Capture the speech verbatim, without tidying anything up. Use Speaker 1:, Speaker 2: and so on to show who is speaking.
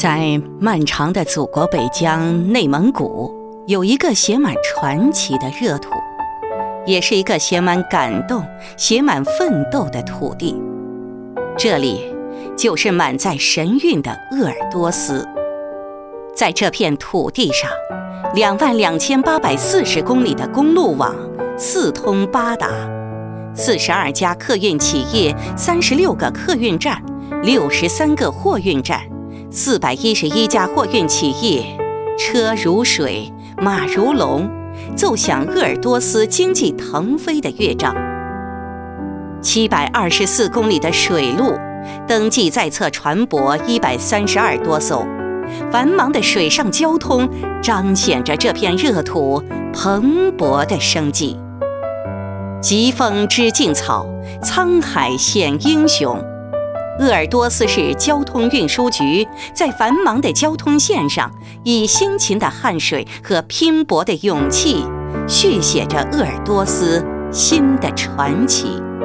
Speaker 1: 在漫长的祖国北疆内蒙古，有一个写满传奇的热土，也是一个写满感动、写满奋斗的土地。这里就是满载神韵的鄂尔多斯。在这片土地上，两万两千八百四十公里的公路网四通八达，四十二家客运企业，三十六个客运站，六十三个货运站，四百一十一家货运企业，车如水，马如龙，奏响鄂尔多斯经济腾飞的乐章。七百二十四公里的水路，登记在册船舶一百三十二多艘，繁忙的水上交通彰显着这片热土蓬勃的生机。疾风知劲草，沧海显英雄。鄂尔多斯市交通运输局在繁忙的交通线上，以辛勤的汗水和拼搏的勇气，续写着鄂尔多斯新的传奇。